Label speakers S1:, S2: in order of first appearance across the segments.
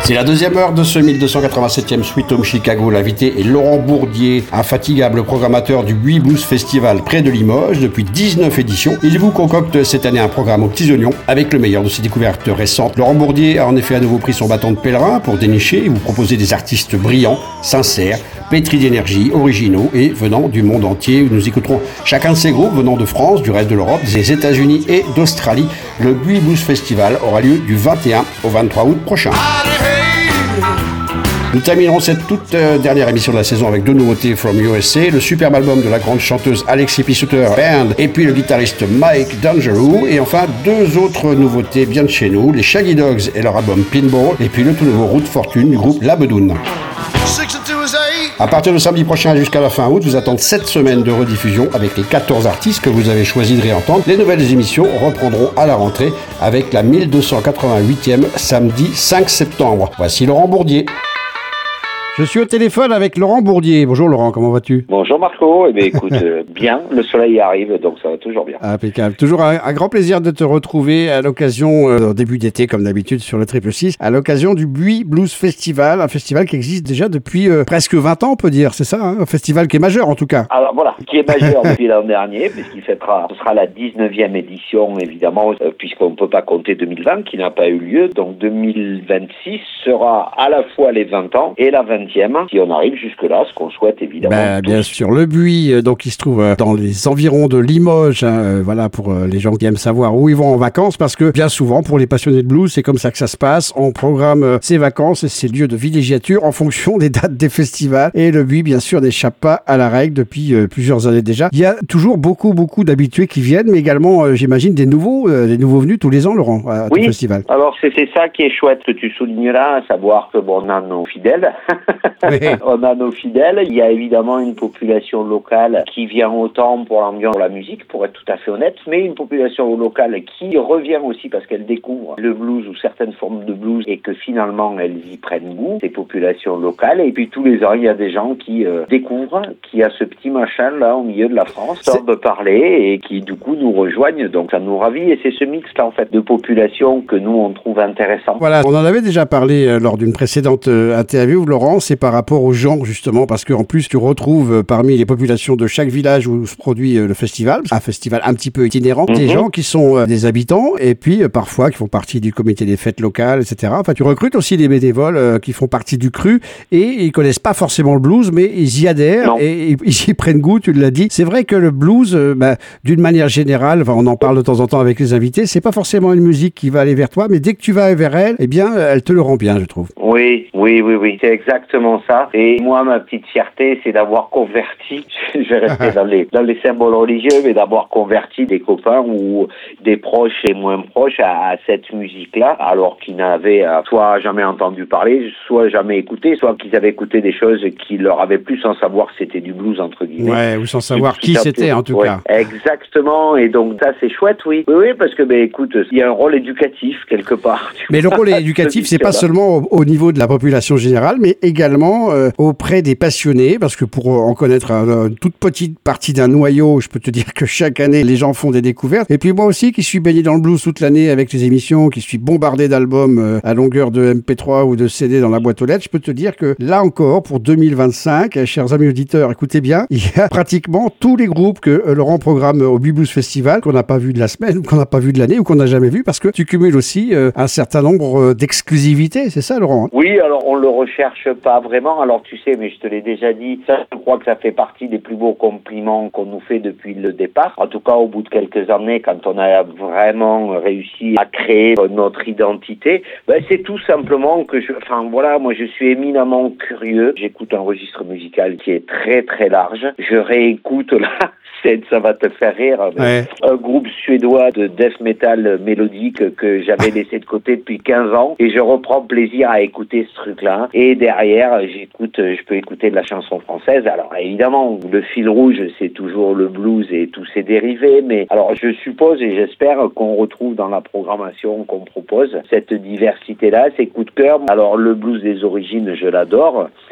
S1: C'est la deuxième heure de ce 1287e Sweet Home Chicago. L'invité est Laurent Bourdier, infatigable programmateur du Buis Blues Festival près de Limoges depuis 19 éditions. Il vous concocte cette année un programme aux petits oignons avec le meilleur de ses découvertes récentes. Laurent Bourdier a en effet à nouveau pris son bâton de pèlerin pour dénicher et vous proposer des artistes brillants, sincères, pétris d'énergie, originaux et venant du monde entier. Nous écouterons chacun de ces groupes venant de France, du reste de l'Europe, des États-Unis et d'Australie. Le Buis Blues Festival aura lieu du 21 au 23 août prochain. Nous terminerons cette toute dernière émission de la saison avec deux nouveautés from USA, le superbe album de la grande chanteuse Alexis Pissouter Band et puis le guitariste Mike Dangerous, et enfin deux autres nouveautés bien de chez nous, les Shaggy Dogs et leur album Pinball, et puis le tout nouveau Route Fortune du groupe La Bedoune. À partir de samedi prochain jusqu'à la fin août, vous attendent 7 semaines de rediffusion avec les 14 artistes que vous avez choisi de réentendre. Les nouvelles émissions reprendront à la rentrée avec la 1288e samedi 5 septembre. Voici Laurent Bourdier. Je suis au téléphone avec Laurent Bourdier. Bonjour Laurent, comment vas-tu?
S2: Bonjour Marco, eh bien écoute, bien, le soleil arrive, donc ça va toujours bien.
S1: Impeccable. Toujours un grand plaisir de te retrouver à l'occasion, au début d'été comme d'habitude sur le 666, à l'occasion du Buis Blues Festival, un festival qui existe déjà depuis presque 20 ans on peut dire, c'est ça, hein, un festival qui est majeur en tout cas.
S2: Alors voilà, qui est majeur depuis l'an dernier, puisqu'il ce sera la 19e édition évidemment, puisqu'on ne peut pas compter 2020 qui n'a pas eu lieu, donc 2026 sera à la fois les 20 ans et la 20e. Si on arrive jusque-là, ce qu'on souhaite évidemment.
S1: Bien sûr, le Buis, donc il se trouve dans les environs de Limoges, voilà pour les gens qui aiment savoir où ils vont en vacances, parce que bien souvent pour les passionnés de blues, c'est comme ça que ça se passe. On programme ses vacances et ses lieux de villégiature en fonction des dates des festivals. Et le Buis, bien sûr, n'échappe pas à la règle depuis plusieurs années déjà. Il y a toujours beaucoup d'habitués qui viennent, mais également, j'imagine, des nouveaux venus tous les ans, Laurent, à ton festival.
S2: Alors c'est ça qui est chouette que tu soulignes là, à savoir que on a nos fidèles. Oui. On a nos fidèles. Il y a évidemment une population locale qui vient autant pour l'ambiance, pour la musique, pour être tout à fait honnête, mais une population locale qui revient aussi parce qu'elle découvre le blues ou certaines formes de blues et que finalement elles y prennent goût, ces populations locales. Et puis tous les ans, il y a des gens qui découvrent qu'il y a ce petit machin là au milieu de la France, entendent parler et qui du coup nous rejoignent. Donc ça nous ravit et c'est ce mix là en fait de population que nous on trouve intéressant.
S1: Voilà, on en avait déjà parlé lors d'une précédente interview, Laurent. C'est par rapport aux gens justement, parce qu'en plus tu retrouves parmi les populations de chaque village où se produit le festival, un festival un petit peu itinérant, des gens qui sont des habitants et puis parfois qui font partie du comité des fêtes locales, etc. Enfin, tu recrutes aussi des bénévoles qui font partie du cru et ils connaissent pas forcément le blues, mais ils y adhèrent et ils y prennent goût, tu l'as dit. C'est vrai que le blues, d'une manière générale, on en parle de temps en temps avec les invités, c'est pas forcément une musique qui va aller vers toi, mais dès que tu vas vers elle, eh bien, elle te le rend bien, je trouve.
S2: Oui, c'est exactement ça. Et moi, ma petite fierté, c'est d'avoir converti, je vais rester dans les symboles religieux, mais d'avoir converti des copains ou des proches et moins proches à cette musique-là, alors qu'ils n'avaient soit jamais entendu parler, soit jamais écouté, soit qu'ils avaient écouté des choses qui leur avaient plu sans savoir que c'était du blues, entre guillemets.
S1: Ouais, ou sans savoir qui c'était, en tout cas.
S2: Exactement, et donc ça, c'est chouette, oui. Oui, parce que, écoute, il y a un rôle éducatif, quelque part.
S1: Mais le rôle éducatif, c'est pas seulement au niveau de la population générale, mais également auprès des passionnés, parce que pour en connaître une toute petite partie d'un noyau, je peux te dire que chaque année, les gens font des découvertes. Et puis moi aussi, qui suis baigné dans le blues toute l'année avec les émissions, qui suis bombardé d'albums à longueur de MP3 ou de CD dans la boîte aux lettres, je peux te dire que là encore, pour 2025, chers amis auditeurs, écoutez bien, il y a pratiquement tous les groupes que Laurent programme au Buis Blues Festival, qu'on n'a pas vu de la semaine, qu'on n'a pas vu de l'année ou qu'on n'a jamais vu, parce que tu cumules aussi un certain nombre d'exclusivités, c'est ça, Laurent?
S2: Oui, alors on le recherche pas vraiment, alors tu sais, mais je te l'ai déjà dit, ça, je crois que ça fait partie des plus beaux compliments qu'on nous fait depuis le départ. En tout cas, au bout de quelques années, quand on a vraiment réussi à créer notre identité, c'est tout simplement que moi je suis éminemment curieux. J'écoute un registre musical qui est très très large. Je réécoute là, ça va te faire rire, un groupe suédois de death metal mélodique que j'avais laissé de côté depuis 15 ans et je reprends plaisir à écouter ce truc-là. Et derrière, je peux écouter de la chanson française. Alors évidemment, le fil rouge, c'est toujours le blues et tous ses dérivés, mais alors je suppose et j'espère qu'on retrouve dans la programmation qu'on propose cette diversité-là, ces coups de cœur. Alors le blues des origines, je l'adore.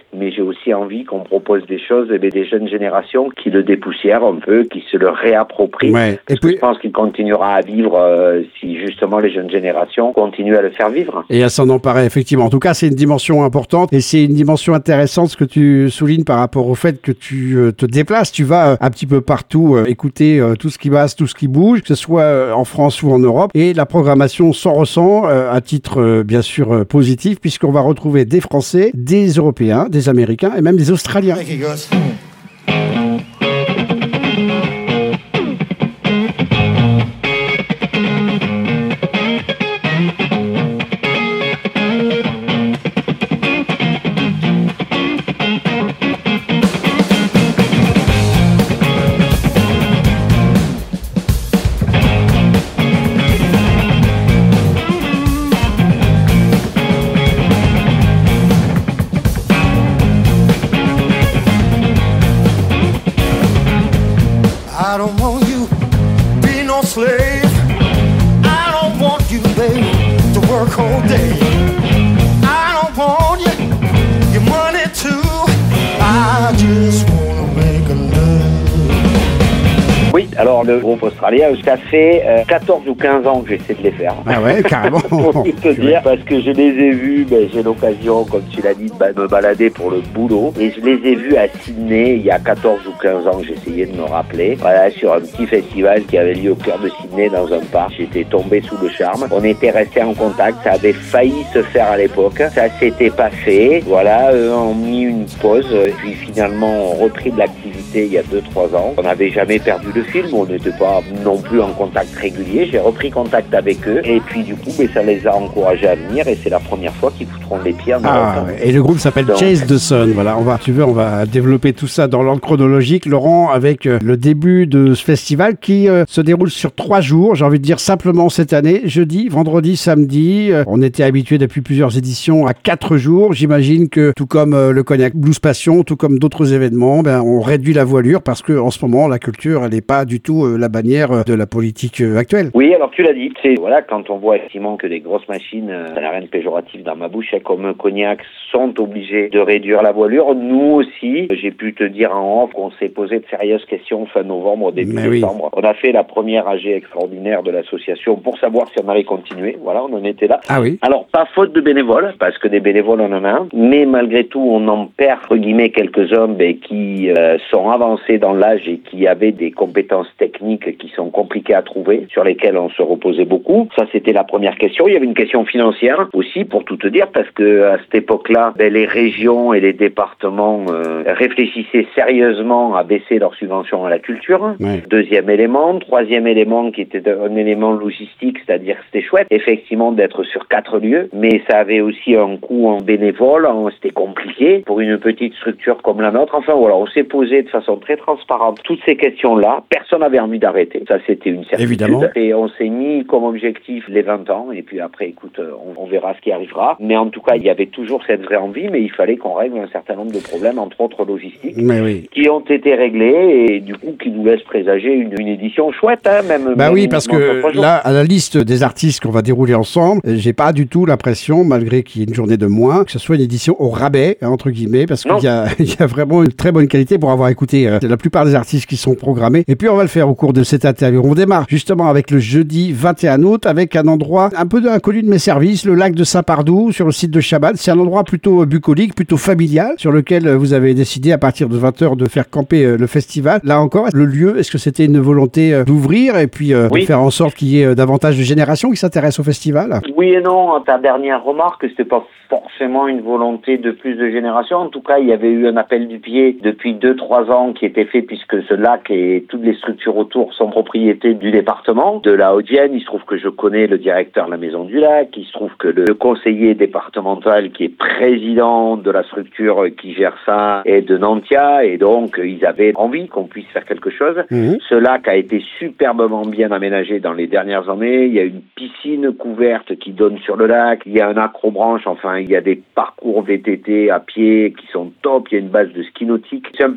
S2: mais j'ai aussi envie qu'on propose des choses des jeunes générations qui le dépoussièrent un peu, qui se le réapproprient.
S1: Ouais.
S2: Et puis, je pense qu'il continuera à vivre si justement les jeunes générations continuent à le faire vivre.
S1: Et à s'en emparer, effectivement. En tout cas, c'est une dimension importante et c'est une dimension intéressante ce que tu soulignes par rapport au fait que tu te déplaces. Tu vas un petit peu partout écouter tout ce qui passe, tout ce qui bouge, que ce soit en France ou en Europe. Et la programmation s'en ressent à titre bien sûr positif puisqu'on va retrouver des Français, des Européens, des Américains et même des Australiens.
S3: I don't want you to be no slave. I don't want you, baby, to work all day. I don't want you, your money too. I just wanna make a love.
S2: Oui, alors le groupe australien, ça fait 14 ou 15 ans que j'essaie de les faire.
S1: Ah ouais, carrément.
S2: Pour te dire, parce que je les ai vus, j'ai l'occasion, comme tu l'as dit, de me balader pour le boulot. Et je les ai vus à Sydney il y a 14 ou 15 ans, j'essayais de me rappeler. Voilà, sur un petit festival qui avait lieu au cœur de Sydney dans un parc. J'étais tombé sous le charme. On était restés en contact, ça avait failli se faire à l'époque. Ça s'était pas fait. Voilà, eux ont mis une pause. Puis finalement, on repris de l'activité il y a 2-3 ans. On n'avait jamais perdu le film, on n'était pas non plus en contact régulier. J'ai repris contact avec eux et puis du coup ça les a encouragés à venir et c'est la première fois qu'ils foutront les pieds en Europe.
S1: Et le groupe s'appelle Chase the Sun. Voilà, on va développer tout ça dans l'ordre chronologique, Laurent, avec le début de ce festival qui se déroule sur 3 jours. J'ai envie de dire simplement cette année, jeudi, vendredi, samedi. On était habitué depuis plusieurs éditions à 4 jours. J'imagine que tout comme le Cognac Blues Passion, tout comme d'autres événements, on réduit la voilure parce que en ce moment la culture elle n'est pas du tout la bannière de la politique actuelle.
S2: Oui, alors tu l'as dit, c'est voilà, quand on voit effectivement que les grosses machines, ça n'a rien de péjoratif dans ma bouche, comme Cognac, sont obligés de réduire la voilure. Nous aussi, j'ai pu te dire en off qu'on s'est posé de sérieuses questions fin novembre, début décembre. Oui. On a fait la première AG extraordinaire de l'association pour savoir si on allait continuer. Voilà, on en était là.
S1: Ah oui.
S2: Alors, pas faute de bénévoles, parce que des bénévoles on en a un, mais malgré tout, on en perd, entre guillemets, quelques hommes qui sont avancés dans l'âge et qui avaient des compétences techniques qui sont compliquées à trouver, sur lesquelles on se reposait beaucoup. Ça, c'était la première question. Il y avait une question financière aussi, pour tout te dire, parce que à cette époque-là, les régions et les départements réfléchissaient sérieusement à baisser leurs subventions à la culture. Ouais. Deuxième élément. Troisième élément qui était un élément logistique, c'est-à-dire que c'était chouette, effectivement, d'être sur 4 lieux, mais ça avait aussi un coût en bénévole, c'était compliqué pour une petite structure comme la nôtre. Enfin voilà, on s'est posé de façon très transparente toutes ces questions-là. Personne n'avait envie d'arrêter. Ça, c'était une certitude. Évidemment. Et on s'est mis comme objectif les 20 ans, et puis après, écoute, on verra ce qui arrivera. Mais en tout cas, il y avait toujours cette vraie envie, mais il fallait qu'on règle un certain nombre de problèmes, entre autres logistiques, qui ont été réglés, et du coup, qui nous laissent présager une édition chouette, même.
S1: Bah oui, parce que là, à la liste des artistes qu'on va dérouler ensemble, j'ai pas du tout l'impression, malgré qu'il y ait une journée de moins, que ce soit une édition au rabais, entre guillemets, parce qu'il y a vraiment une très bonne qualité pour avoir écouté la plupart des artistes qui sont programmés. Et puis, on va le faire au cours de cette interview. On démarre justement avec le jeudi 21 août, avec un endroit un peu inconnu de mes services, le lac de Saint-Pardoux, sur le site de Chabad. C'est un endroit plutôt bucolique, plutôt familial, sur lequel vous avez décidé à partir de 20h de faire camper le festival. Là encore, le lieu, est-ce que c'était une volonté d'ouvrir et puis de faire en sorte qu'il y ait davantage de générations qui s'intéressent au festival?
S2: Oui et non. Ta dernière remarque, c'était pas forcément une volonté de plus de générations. En tout cas, il y avait eu un appel du pied depuis 2-3 ans qui était fait, puisque ce lac et toutes les structures autour sont propriété du département, de la Haute-Vienne. Il se trouve que je connais le directeur de la Maison du Lac. Il se trouve que le conseiller départemental qui est président de la structure qui gère ça est de Nantia, et donc ils avaient envie qu'on puisse faire quelque chose. Ce lac a été superbement bien aménagé dans les dernières années. Il y a une piscine couverte qui donne sur le lac. Il y a un accrobranche, enfin il y a des parcours VTT à pied qui sont top. Il y a une base de ski nautique. C'est un petit Québec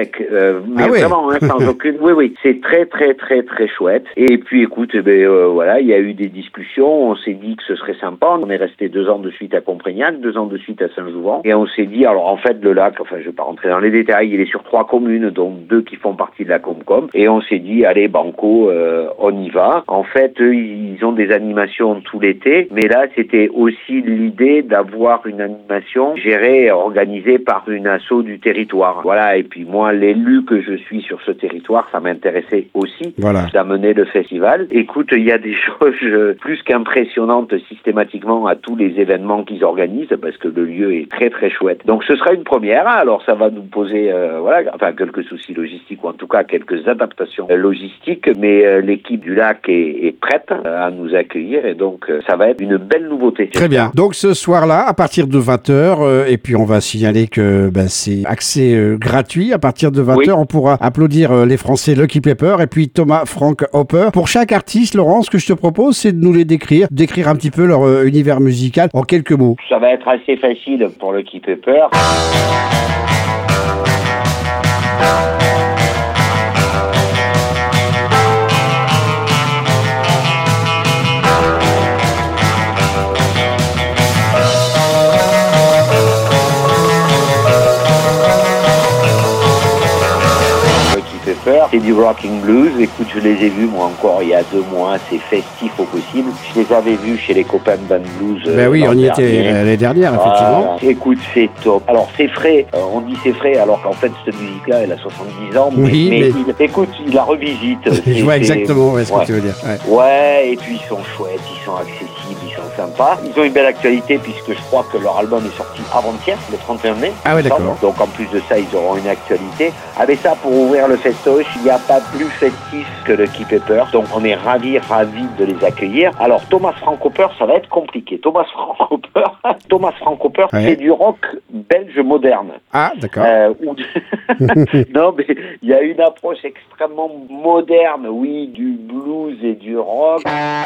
S2: mais vraiment, sans aucune. Oui, c'est très, très, très, très chouette. Et puis, écoute, voilà, il y a eu des discussions. On s'est dit que ce serait sympa. On est resté 2 ans de suite à Comprignac, 2 ans de suite à Saint-Jouvent. Et on s'est dit, alors en fait, le lac, enfin, je vais pas rentrer dans les détails, il est sur 3 communes, dont 2 qui font partie de la Comcom. Et on s'est dit, allez, banco, on y va. En fait, eux, ils ont des animations tout l'été, mais là, c'était aussi l'idée d'avoir une animation gérée et organisée par une asso du territoire. Voilà, et puis moi, l'élu que je suis sur ce territoire, ça m'intéressait aussi d'amener le festival. Écoute, il y a des choses plus qu'impressionnantes systématiquement à tous les événements qu'ils organisent, parce que le lieu est très très chouette. Donc ce sera une première, alors ça va nous poser quelques soucis logistiques, ou en tout cas quelques adaptations logistiques, mais l'équipe du lac est prête à nous accueillir, et donc ça va être une belle nouveauté.
S1: Très bien. Donc ce soir-là, à partir de 20h, et puis on va signaler que c'est accès gratuit. À partir de 20h, on pourra applaudir les Français Lucky Pepper et puis Thomas Frank Hopper. Pour chaque artiste, Laurent, ce que je te propose, c'est de nous les décrire un petit peu leur univers musical en quelques mots.
S2: Ça va être assez facile pour Lucky Pepper. C'est du rocking blues. Écoute, je les ai vus moi encore il y a 2 mois, c'est festif au possible. Je les avais vus chez les copains de Band Blues.
S1: Oui, on y était l'année dernière, effectivement.
S2: Écoute, c'est top. Alors c'est frais, on dit c'est frais, alors qu'en fait cette musique-là, elle a 70 ans. Mais écoute, il la revisite.
S1: Je vois exactement ce que tu veux dire.
S2: Ouais, et puis ils sont chouettes, ils sont accessibles, ils sont sympas. Ils ont une belle actualité puisque je crois que leur album est sorti avant-hier, le 31 mai.
S1: Ah ouais, d'accord.
S2: Donc en plus de ça, ils auront une actualité. Avec ça, pour ouvrir le festoche, il n'y a pas plus festif que le Lucky Pepper. Donc on est ravis de les accueillir. Alors Thomas Frank Hopper, ça va être compliqué. Thomas Frank Hopper, c'est du rock belge moderne.
S1: Ah, d'accord.
S2: Non, mais il y a une approche extrêmement moderne, oui, du blues et du rock.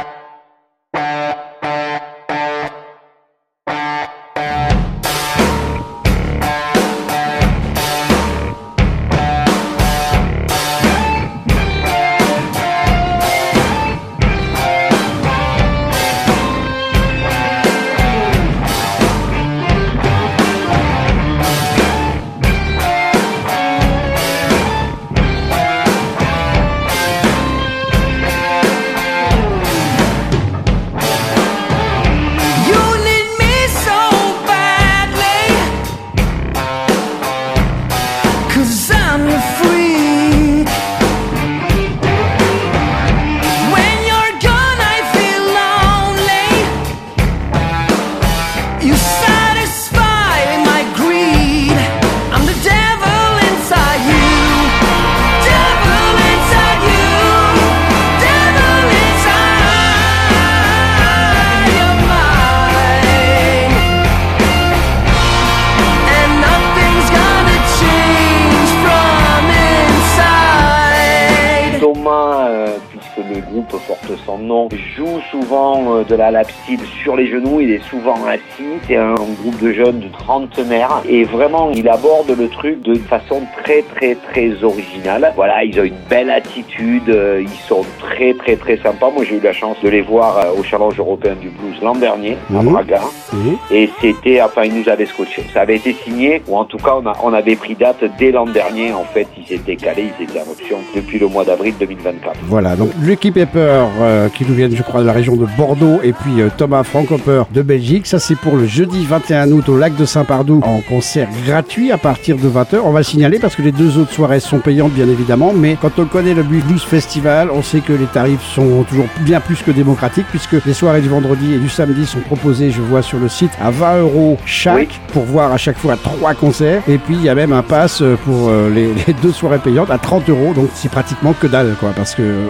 S2: Le groupe porte son nom, joue souvent de la lapsteel sur les genoux, il est souvent assis, c'est un groupe de jeunes de trentenaires et vraiment il aborde le truc de façon très très très originale. Voilà, ils ont une belle attitude, ils sont très très très sympas. Moi j'ai eu la chance de les voir au Challenge européen du blues l'an dernier à Braga et c'était, ils nous avaient scotché. Ça avait été signé, ou en tout cas on avait pris date dès l'an dernier. En fait ils s'étaient calés, ils étaient en option depuis le mois d'avril 2024.
S1: Voilà, donc Lucky Pepper qui nous viennent je crois de la région de Bordeaux et puis Thomas Frank Hopper de Belgique. Ça c'est pour le jeudi 21 août au lac de Saint-Pardoux en concert gratuit à partir de 20h. On va le signaler parce que les 2 autres soirées sont payantes bien évidemment, mais quand on connaît le Blues Festival, on sait que les tarifs sont toujours bien plus que démocratiques puisque les soirées du vendredi et du samedi sont proposées, je vois sur le site, à 20€ chaque pour voir à chaque fois 3 concerts, et puis il y a même un pass pour les 2 soirées payantes à 30€, donc c'est pratiquement que dalle quoi, parce que on sait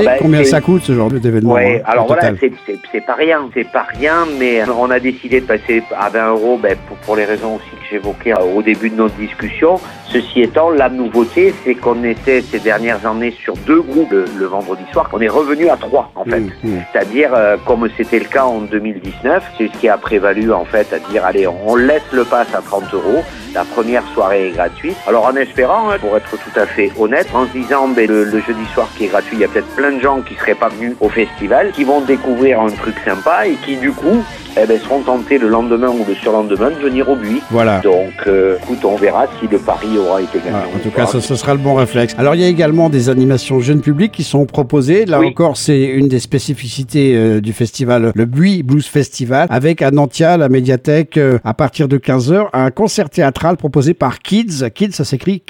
S1: combien ça coûte ce genre d'événement?
S2: Ouais, alors voilà, c'est pas rien, mais on a décidé de passer à 20 €, pour les raisons aussi que j'évoquais au début de notre discussion. Ceci étant, la nouveauté, c'est qu'on était ces dernières années sur 2 groupes le vendredi soir. On est revenu à 3 en fait. C'est-à-dire, comme c'était le cas en 2019, c'est ce qui a prévalu en fait, à dire allez, on laisse le pass à 30 €. La première soirée est gratuite. Alors en espérant, pour être tout à fait honnête, en se disant le jeudi soir qui est gratuit, il y a peut-être plein de gens qui seraient pas venus au festival, qui vont découvrir un truc sympa et qui du coup seront tentés le lendemain ou le surlendemain de venir au Buis.
S1: Voilà.
S2: Donc écoute, on verra si le pari aura été gagné.
S1: En tout cas, ce sera le bon réflexe. Alors il y a également des animations jeunes publics qui sont proposées. Là encore, c'est une des spécificités du festival, le Buis Blues Festival, avec à Nantia, la médiathèque, à partir de 15h, un concert théâtral proposé par Kids. Kids, ça s'écrit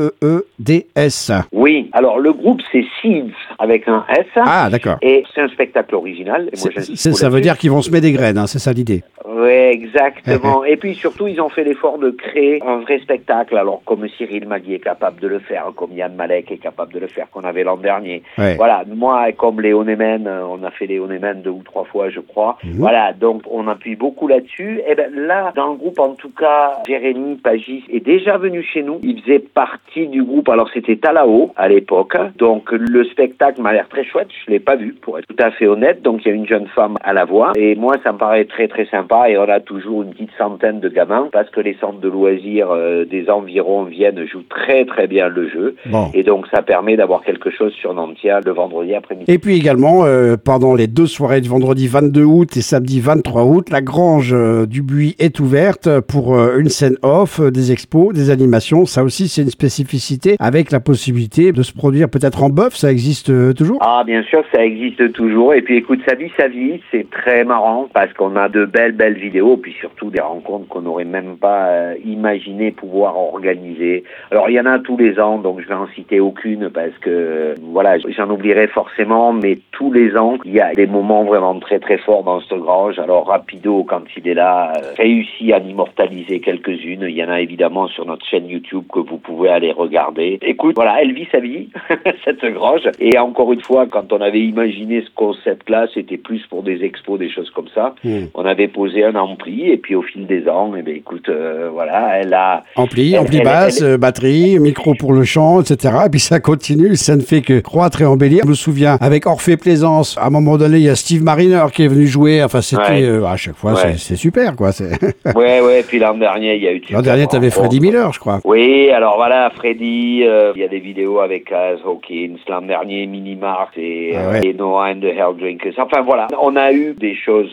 S1: K-E-E-D-S.
S2: Oui, alors le groupe c'est Seeds avec un S.
S1: Ah, d'accord.
S2: Et c'est un spectacle original. Et moi,
S1: ça veut dire qu'ils vont semer des graines, c'est ça l'idée.
S2: Oui, exactement. Et puis surtout, ils ont fait l'effort de créer un vrai spectacle. Alors, comme Cyril Magui est capable de le faire, comme Yann Malek est capable de le faire, qu'on avait l'an dernier. Ouais. Voilà, moi, comme Léon Nemen, on a fait Léon Nemen 2 ou 3 fois, je crois. Voilà, donc on appuie beaucoup là-dessus. Et là, dans le groupe, en tout cas, Jérémy Pagis est déjà venu chez nous. Il faisait partie du groupe. Alors, c'était Talao à l'époque. Donc, le spectacle m'a l'air très chouette. Je l'ai pas vu, pour être tout à fait honnête. Donc, il y a une jeune femme à la voix. Et moi, ça me paraît très, très sympa. Et on a toujours une petite centaine de gamins parce que les centres de loisirs des environs viennent jouent très très bien le jeu. Bon. Et donc ça permet d'avoir quelque chose sur Nantia le vendredi après-midi.
S1: Et puis également, pendant les 2 soirées de vendredi 22 août et samedi 23 août, la Grange du Buis est ouverte pour une scène off, des expos, des animations. Ça aussi, c'est une spécificité avec la possibilité de se produire peut-être en bœuf. Ça existe toujours?
S2: Ah, bien sûr, ça existe toujours. Et puis écoute, sa vie, c'est très marrant parce qu'on a de belles vidéos, puis surtout des rencontres qu'on n'aurait même pas imaginé pouvoir organiser. Alors il y en a tous les ans, donc je vais en citer aucune parce que voilà, j'en oublierai forcément, mais tous les ans il y a des moments vraiment très très forts dans cette grange. Alors Rapido, quand il est là, réussit à en immortaliser quelques-unes. Il y en a évidemment sur notre chaîne YouTube que vous pouvez aller regarder. Écoute, voilà, elle vit sa vie, cette grange. Et encore une fois, quand on avait imaginé ce concept-là, c'était plus pour des expos, des choses comme ça. On avait posé un ampli et puis au fil des ans, écoute, voilà, elle a...
S1: Ampli basse, batterie, micro pour le chant, etc. Et puis ça continue, ça ne fait que croître et embellir. Je me souviens, avec Orphée Plaisance, à un moment donné, il y a Steve Mariner qui est venu jouer. Enfin, c'était à chaque fois, c'est super, quoi.
S2: Ouais, puis l'an dernier, il y a eu...
S1: L'an dernier, t'avais Freddie Miller, je crois.
S2: Oui, alors voilà, Freddie, il y a des vidéos avec Kaz Hawkins, l'an dernier, Mini Mart et Noah and the Helldrinkers. Enfin, voilà, on a eu des choses...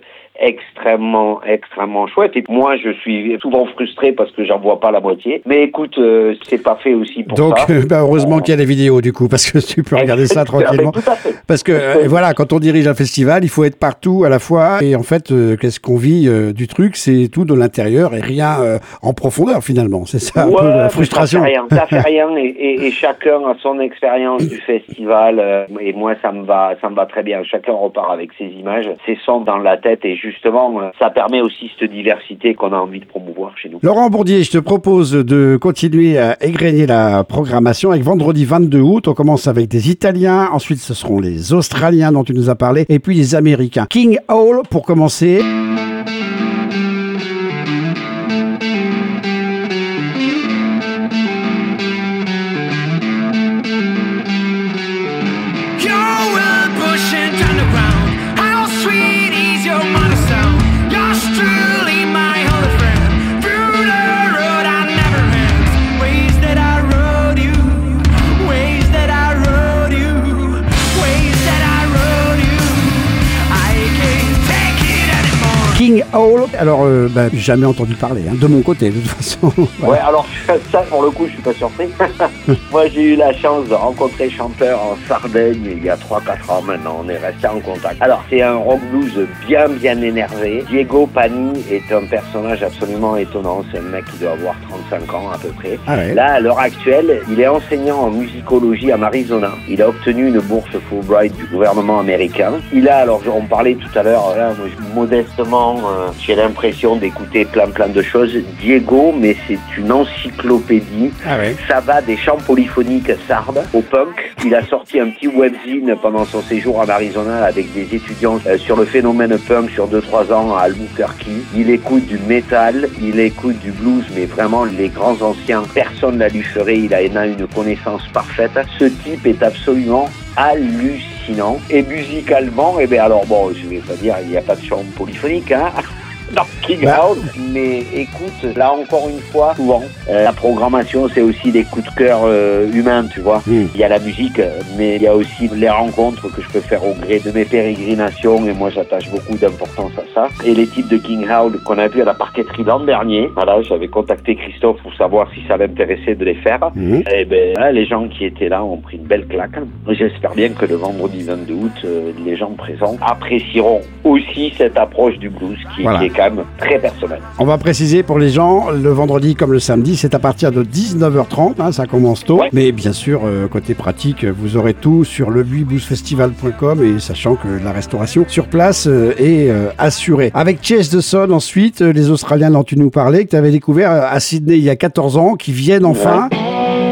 S2: extrêmement chouette. Et moi, je suis souvent frustré parce que j'en vois pas la moitié. Mais écoute, c'est pas fait aussi pour
S1: donc,
S2: ça.
S1: Donc, heureusement qu'il y a les vidéos, du coup, parce que tu peux regarder ça tranquillement.
S2: Tout à fait.
S1: Parce que, voilà, quand on dirige un festival, il faut être partout à la fois. Et en fait, qu'est-ce qu'on vit du truc? C'est tout de l'intérieur et rien en profondeur, finalement. C'est ça, un peu la frustration.
S2: Ça fait rien. Et chacun a son expérience du festival. Et moi, ça me va très bien. Chacun repart avec ses images, ses sons dans la tête. Et justement, ça permet aussi cette diversité qu'on a envie de promouvoir chez nous.
S1: Laurent Bourdier, je te propose de continuer à égrener la programmation avec vendredi 22 août. On commence avec des Italiens, ensuite ce seront les Australiens dont tu nous as parlé, et puis les Américains. King Hall pour commencer. King Hall. Alors, jamais entendu parler, de mon côté, de toute façon.
S2: Ouais, alors ça, pour le coup, je suis pas surpris. Moi, j'ai eu la chance de rencontrer chanteur en Sardaigne il y a 3-4 ans maintenant. On est resté en contact. Alors, c'est un rock blues bien énervé. Diego Pani est un personnage absolument étonnant. C'est un mec qui doit avoir 35 ans à peu près. Ah ouais. Là, à l'heure actuelle, il est enseignant en musicologie en Arizona. Il a obtenu une bourse Fulbright du gouvernement américain. Il a, alors, on parlait tout à l'heure, modestement, j'ai l'impression d'écouter plein de choses. Diego, mais c'est une encyclopédie.
S1: Ah ouais.
S2: Ça va des chants polyphoniques sardes au punk. Il a sorti un petit webzine pendant son séjour en Arizona avec des étudiants sur le phénomène punk sur 2-3 ans à Albuquerque. Il écoute du métal, il écoute du blues, mais vraiment les grands anciens, personne ne la lui ferait. Il a une connaissance parfaite. Ce type est absolument hallucinant. Et musicalement, alors bon, je vais pas dire, il n'y a pas de chant polyphonique, hein. dans King House, mais écoute, là encore une fois, souvent, la programmation, c'est aussi des coups de cœur humains, tu vois. Il y a la musique, mais il y a aussi les rencontres que je peux faire au gré de mes pérégrinations, et moi j'attache beaucoup d'importance à ça. Et les types de King House qu'on a vu à la parqueterie l'an dernier, voilà, j'avais contacté Christophe pour savoir si ça l'intéressait de les faire. Et ben là, les gens qui étaient là ont pris une belle claque. J'espère bien que le vendredi 22 août, les gens présents apprécieront aussi cette approche du blues qui est quand même très personnelle.
S1: On va préciser pour les gens, le vendredi comme le samedi, c'est à partir de 19h30, hein, ça commence tôt. Ouais. Mais bien sûr, côté pratique, vous aurez tout sur le8bluesfestival.com et sachant que la restauration sur place est assurée. Avec Chase the Sun ensuite, les Australiens dont tu nous parlais, que tu avais découvert à Sydney il y a 14 ans, qui viennent enfin. Ouais.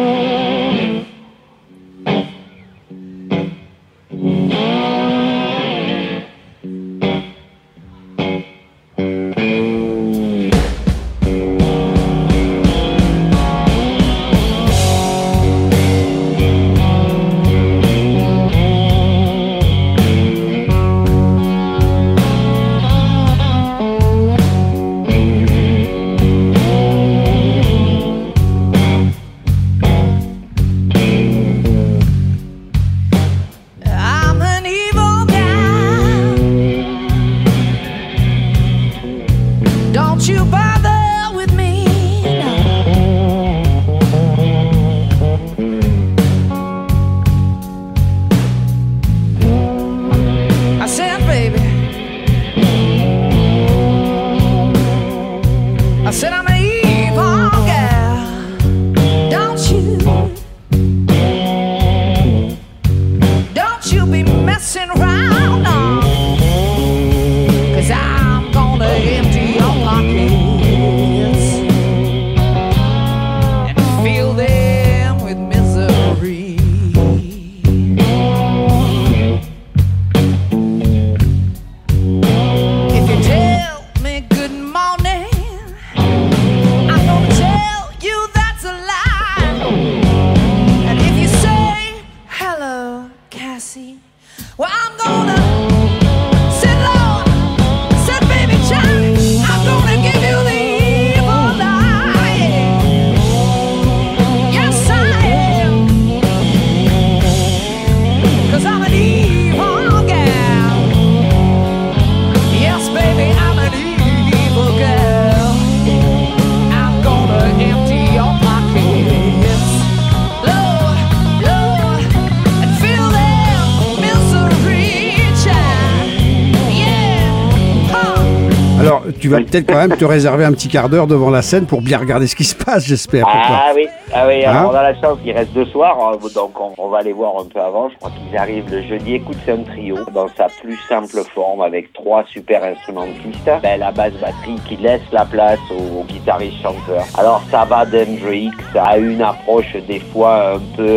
S1: Tu vas peut-être quand même te réserver un petit quart d'heure devant la scène pour bien regarder ce qui se passe, j'espère.
S2: Oui, alors on a la chance, il reste 2 soirs, donc on va aller voir un peu avant. Je crois qu'ils arrivent le jeudi. Écoute, c'est un trio dans sa plus simple forme avec 3 super instrumentistes. La basse-batterie qui laisse la place aux guitaristes-chanteurs. Alors ça va d'Hendrix, ça a une approche des fois un peu...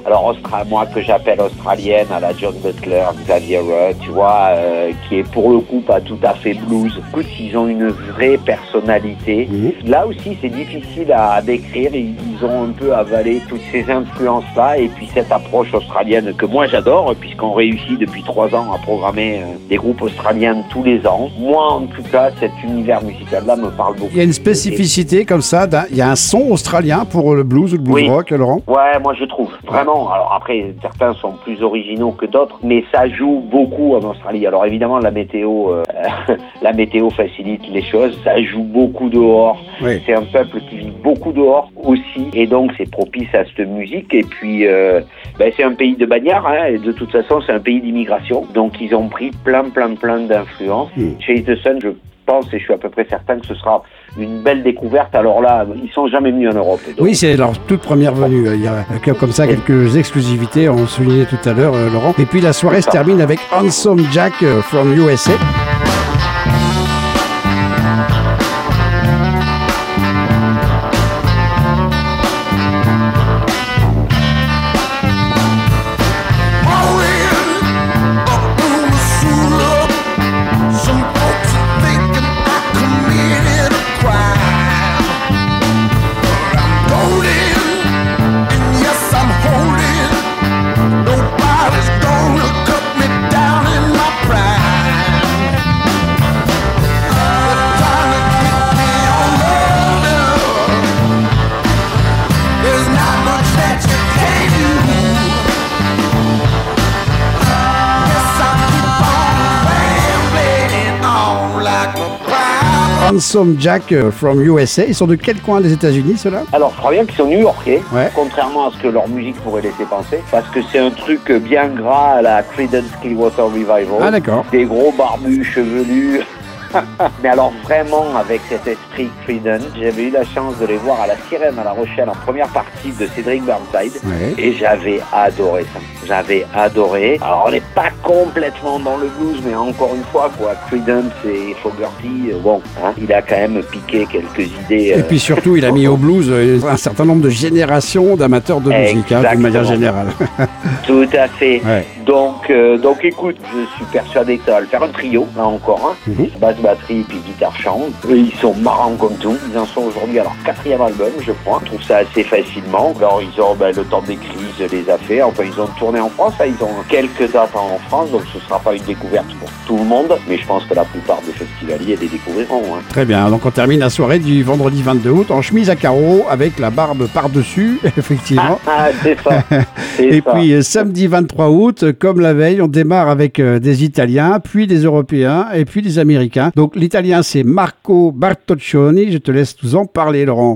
S2: moi que j'appelle australienne à la John Butler, Xavier Rudd, tu vois, qui est pour le coup pas tout à fait blues. Écoute, ils ont une vraie personnalité. Là aussi, c'est difficile à décrire. Ils ont un peu avalé toutes ces influences-là et puis cette approche australienne que moi j'adore, puisqu'on réussit depuis 3 ans à programmer des groupes australiens tous les ans. Moi, en tout cas, cet univers musical-là me parle beaucoup.
S1: Il y a une spécificité comme ça, il y a un son australien pour le blues ou le blues rock, Laurent?
S2: Ouais, moi je trouve, vraiment. Alors après, certains sont plus originaux que d'autres, mais ça joue beaucoup en Australie. Alors évidemment, la météo facilite les choses. Ça joue beaucoup dehors. Oui. C'est un peuple qui vit beaucoup dehors aussi, et donc c'est propice à cette musique. Et puis, c'est un pays de bagnards, hein, et de toute façon, c'est un pays d'immigration. Donc ils ont pris plein d'influences. Chase the Sun, je pense et je suis à peu près certain que ce sera une belle découverte. Alors là, ils sont jamais venus en Europe. Donc.
S1: Oui, c'est leur toute première venue. Il y a comme ça quelques exclusivités, on soulignait tout à l'heure, Laurent. Et puis la soirée se termine avec Handsome Jack from USA. Ransom Jack from USA. Ils sont de quel coin des États-Unis, ceux-là?
S2: Alors, je crois bien qu'ils sont new-yorkais,
S1: Ouais.
S2: contrairement à ce que leur musique pourrait laisser penser, parce que c'est un truc bien gras à la Creedence Clearwater Revival.
S1: Ah, d'accord.
S2: Des gros barbus chevelus. Mais alors vraiment avec cet esprit Creedence, j'avais eu la chance de les voir à la Sirène à La Rochelle en première partie de Cédric Burnside,
S1: Ouais.
S2: et j'avais adoré ça. J'avais adoré. Alors on n'est pas complètement dans le blues, mais encore une fois quoi, Creedence et Fogerty, bon, hein, il a quand même piqué quelques idées.
S1: Et puis surtout, il a mis au blues un certain nombre de générations d'amateurs de musique, hein, d'une manière générale.
S2: Tout à fait.
S1: Ouais.
S2: Donc écoute, je suis persuadé que ça va le faire un trio, là encore, hein. Basse, batterie, puis guitare chant. Eux, ils sont marrants comme tout. Ils en sont aujourd'hui à leur 4e album, je crois. On trouve ça assez facilement. Alors, ils ont le temps des crises les a fait. Enfin, ils ont tourné en France. Là, ils ont quelques dates en France, donc ce ne sera pas une découverte pour tout le monde. Mais je pense que la plupart des festivaliers les découvriront. Hein.
S1: Très bien, donc on termine la soirée du vendredi 22 août en chemise à carreaux avec la barbe par-dessus, effectivement.
S2: C'est ça.
S1: Et puis samedi 23 août, comme la veille, on démarre avec des Italiens, puis des Européens et puis des Américains. Donc l'Italien, c'est Marco Bartoccioni. Je te laisse nous en parler, Laurent.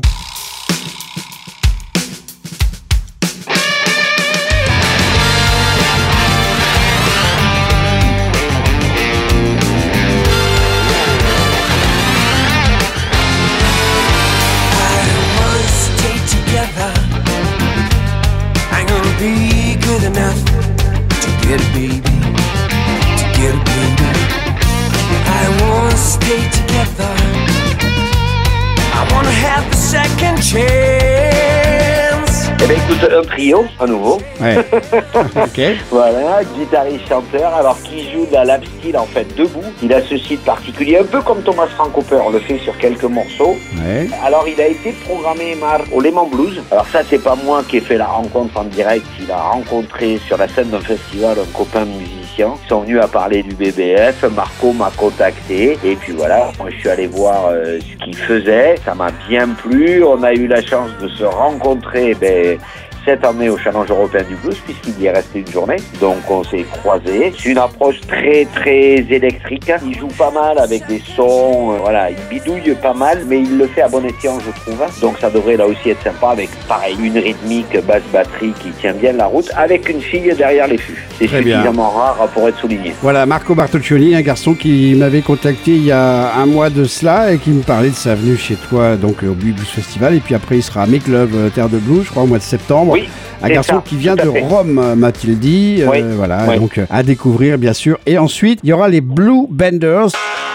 S2: Eh bien écoute, un trio, à nouveau.
S1: Ouais. Ok.
S2: Voilà, guitariste-chanteur, alors qui joue de la lap steel en fait debout. Il a ce style particulier, un peu comme Thomas Frank Hopper le fait sur quelques morceaux.
S1: Ouais.
S2: Alors il a été programmé au Lehman Blues. Alors ça c'est pas moi qui ai fait la rencontre en direct, il a rencontré sur la scène d'un festival un copain musicien. Ils sont venus à parler du BBF, Marco m'a contacté et puis voilà, moi je suis allé voir ce qu'il faisait, ça m'a bien plu, on a eu la chance de se rencontrer cette année au Challenge Européen du Blues puisqu'il y est resté une journée, donc on s'est croisés. C'est une approche très très électrique, il joue pas mal avec des sons, voilà, il bidouille pas mal mais il le fait à bon escient je trouve, donc ça devrait là aussi être sympa avec pareil une rythmique basse batterie qui tient bien la route avec une fille derrière les fûts. C'est
S1: très
S2: suffisamment rare pour être souligné.
S1: Voilà, Marco Bartoccioni, un garçon qui m'avait contacté il y a un mois de cela et qui me parlait de sa venue chez toi donc au Blues Festival et puis après il sera à Make Love Terre de Blues je crois au mois de septembre.
S2: Oui,
S1: un garçon
S2: ça,
S1: qui vient
S2: de
S1: Rome, m'a-t-il dit.
S2: Oui,
S1: voilà,
S2: oui.
S1: donc à découvrir bien sûr. Et ensuite, il y aura les Blue Benders.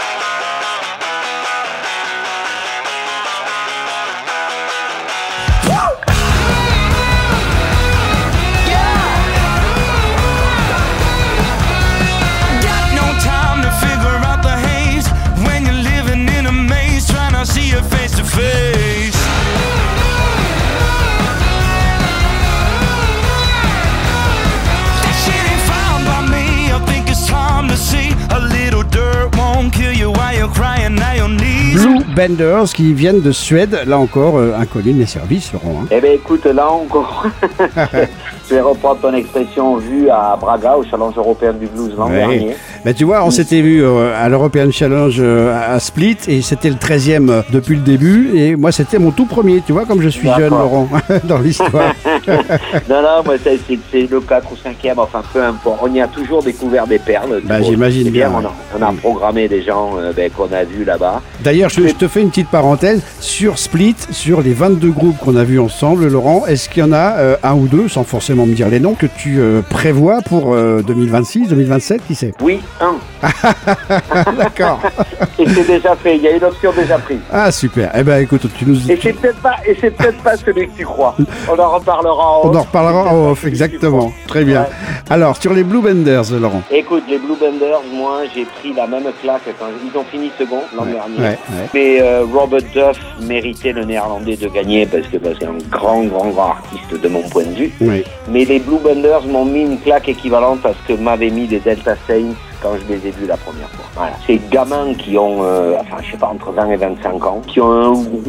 S1: Blue Benders qui viennent de Suède, là encore inconnu de mes services, Laurent. Hein.
S2: Eh bien écoute, là encore, je vais reprendre ton expression vue à Braga au Challenge Européen du Blues l'an dernier.
S1: Mais tu vois, on s'était vu à l'European Challenge à Split et c'était le 13e depuis le début et moi c'était mon tout premier, tu vois comme je suis jeune, Laurent, dans l'histoire.
S2: non, moi c'est le 4 ou 5e, enfin peu importe, on y a toujours découvert des perles.
S1: J'imagine bien.
S2: On a programmé des gens qu'on a vus là-bas.
S1: D'ailleurs, je te fais une petite parenthèse. Sur Split, sur les 22 groupes qu'on a vus ensemble, Laurent, est-ce qu'il y en a un ou deux, sans forcément me dire les noms, que tu prévois pour 2026, 2027, qui sait?
S2: Oui, un.
S1: D'accord.
S2: Et c'est déjà fait, il y a une option déjà prise.
S1: Ah super, eh ben écoute, tu nous...
S2: Et c'est peut-être pas celui que tu crois. On en reparlera en off.
S1: On en reparlera en off, exactement. Très bien. Ouais. Alors, sur les Blue Benders, Laurent.
S2: Écoute, les Blue Benders, moi, j'ai pris la même claque quand ils ont fini second l'an dernier.
S1: Ouais.
S2: Mais Robert Duff méritait le néerlandais de gagner parce que c'est un grand artiste de mon point de vue.
S1: Oui.
S2: Mais les Blue Benders m'ont mis une claque équivalente à ce que m'avaient mis les Delta Saints quand je les ai vus la première fois. Voilà. Ces gamins qui ont, je sais pas, entre 20 et 25 ans, qui ont un groove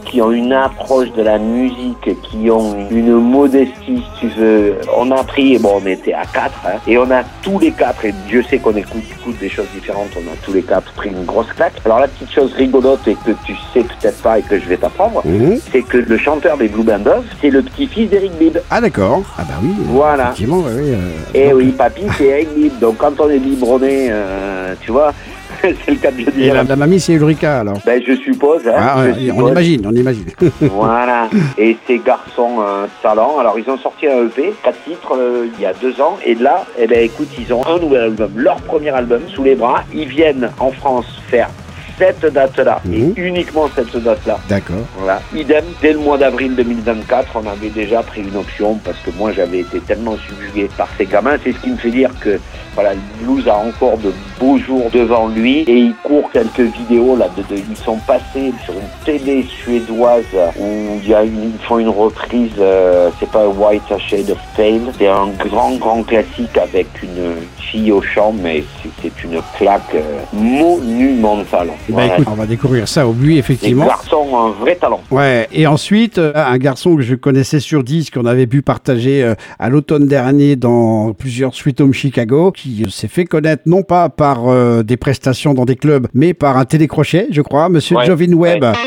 S2: qui ont une approche de la musique, qui ont une modestie, si tu veux. On a pris, on était à 4, hein, et on a tous les 4, et Dieu sait qu'on écoute des choses différentes, on a tous les 4 pris une grosse claque. Alors la petite chose rigolote, et que tu sais peut-être pas et que je vais t'apprendre, c'est que le chanteur des Blue Band Of, c'est le petit-fils d'Eric Bibb.
S1: Ah d'accord, ah bah oui.
S2: Voilà.
S1: Effectivement, oui.
S2: Et oui, papy, c'est Eric Bibb. Donc quand on est biberonné, tu vois, c'est le cas de le dire.
S1: Et la mamie, c'est Ulrika, alors.
S2: Ben, je suppose. Hein,
S1: ah, ouais, on imagine.
S2: Voilà. Et ces garçons talent. Alors, ils ont sorti un EP, 4 titres, il y a 2 ans. Et là, écoute, ils ont un nouvel album, leur premier album, sous les bras. Ils viennent en France faire cette date-là, et uniquement cette date-là.
S1: D'accord.
S2: Voilà. Idem, dès le mois d'avril 2024, on avait déjà pris une option, parce que moi, j'avais été tellement subjugué par ces gamins. C'est ce qui me fait dire que, voilà, le blues a encore de beaux jours devant lui, et il court quelques vidéos, là, ils sont passés sur une télé suédoise, où ils font une reprise, c'est pas White Shade of Pale, c'est un grand classique avec une fille au chant, mais c'est une claque monumentale.
S1: Bah écoute, on va découvrir ça au Buis, effectivement.
S2: Les garçons ont un vrai talent.
S1: Ouais, et ensuite, un garçon que je connaissais sur disque, qu'on avait pu partager à l'automne dernier dans plusieurs Sweet Home Chicago, qui s'est fait connaître non pas par des prestations dans des clubs, mais par un télécrochet, je crois, Monsieur Jovin Webb. Ouais.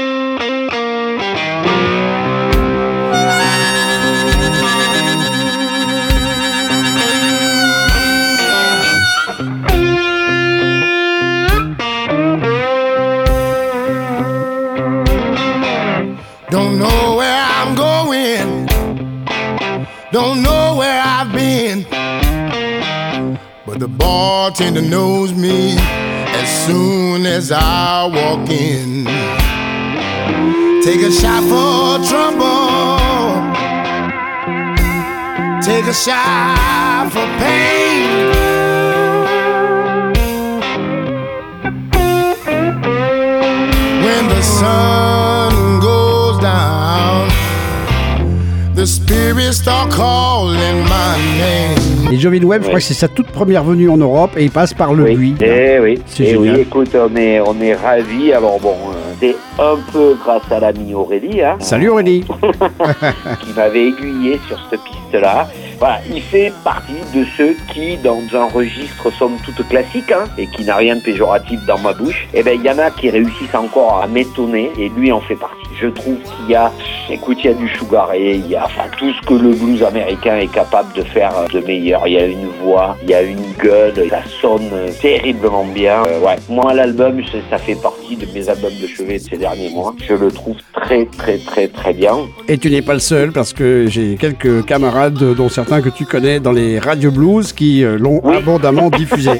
S3: Don't know where I'm going, don't know where I've been, but the bartender knows me as soon as I walk in. Take a shot for trouble, take a shot for pain. When the sun goes down, the spirits start calling my name.
S1: Et Jovin Webb, je crois que c'est sa toute première venue en Europe et il passe par le Buis.
S2: C'est génial. Oui, écoute, on est ravis. Alors bon, c'est un peu grâce à l'ami Aurélie. Hein,
S1: salut Aurélie.
S2: Qui m'avait aiguillé sur cette piste-là. Voilà, il fait partie de ceux qui, dans un registre somme toute classique, hein, et qui n'a rien de péjoratif dans ma bouche, il y en a qui réussissent encore à m'étonner, et lui en fait partie. Je trouve qu'il y a du Sugar Ray, il y a tout ce que le blues américain est capable de faire de meilleur. Il y a une voix, il y a une gueule, ça sonne terriblement bien. Moi, l'album, ça fait partie de mes albums de chevet de ces derniers mois. Je le trouve très bien. Et
S1: tu n'es pas le seul, parce que j'ai quelques camarades, dont certains que tu connais dans les radios blues, qui l'ont abondamment diffusé.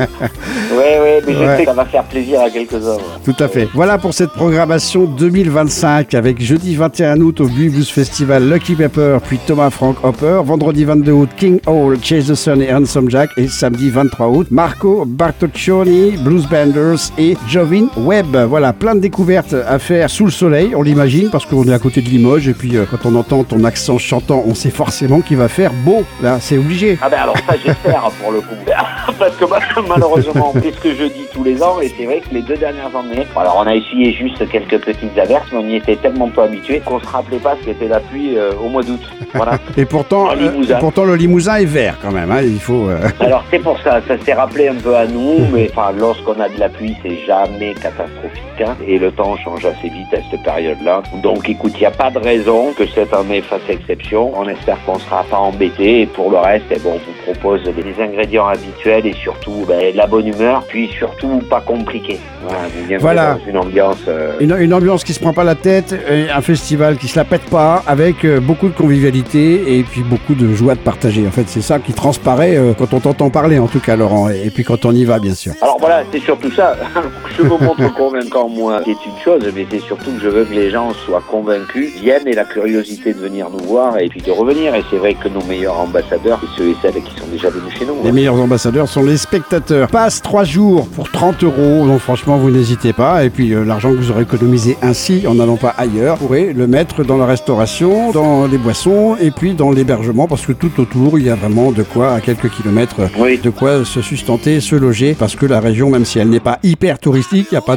S2: mais je sais que ça va faire plaisir à quelques-uns.
S1: Tout à fait. Voilà pour cette programmation 2025, avec jeudi 21 août au Buis Blues Festival Lucky Pepper, puis Thomas Frank Hopper, vendredi 22 août King Hall, Chase the Sun et Handsome Jack, et samedi 23 août Marco Bartoccioni, Blues Banders et Jovin Webb. Voilà, plein de découvertes à faire sous le soleil, on l'imagine, parce qu'on est à côté de Limoges, et puis quand on entend ton accent chantant, on sait forcément qu'il va faire beau, là, c'est obligé.
S2: Ah ben alors ça j'espère pour le coup, parce que malheureusement, c'est ce que je dis tous les ans, et c'est vrai que les 2 dernières années, alors on a essuyé juste quelques petites averses, mais on y était tellement peu habitué qu'on se rappelait pas ce qu'était la pluie au mois d'août. Voilà.
S1: Et pourtant le Limousin est vert quand même, hein, il faut...
S2: Alors c'est pour ça s'est rappelé un peu à nous, mais lorsqu'on a de la pluie, c'est jamais catastrophique, hein, et le temps change assez vite à cette période-là. Donc écoute, il n'y a pas de raison que cette année fasse exception. On espère qu'on ne sera pas embêté, et pour le reste, on vous propose des ingrédients habituels et surtout de la bonne humeur, puis surtout pas compliqué. Voilà. Dans une ambiance...
S1: Une ambiance qui se prend pas la tête, un festival qui se la pète pas, avec beaucoup de convivialité et puis beaucoup de joie de partager. En fait, c'est ça qui transparaît quand on t'entend parler, en tout cas, Laurent, et puis quand on y va, bien sûr.
S2: Alors voilà, c'est surtout ça. Je me montre convaincant, moi, c'est une chose, mais c'est surtout que je veux que les gens soient convaincus, viennent, et la curiosité de venir nous voir et puis de revenir. Et c'est vrai que nos meilleurs ambassadeurs, c'est ceux et celles qui sont déjà venus chez nous.
S1: Les meilleurs ambassadeurs sont les spectateurs. Passe 3 jours pour 30 €, donc franchement, vous n'hésitez pas. Et puis l'argent que vous aurez économisé ainsi, en n'allant pas ailleurs, vous pourrez le mettre dans la restauration, dans les boissons et puis dans l'hébergement, parce que tout autour, il y a vraiment de quoi, à quelques kilomètres, de quoi se sustenter, se loger, parce que la région, même si elle n'est pas hyper touristique, il n'y a pas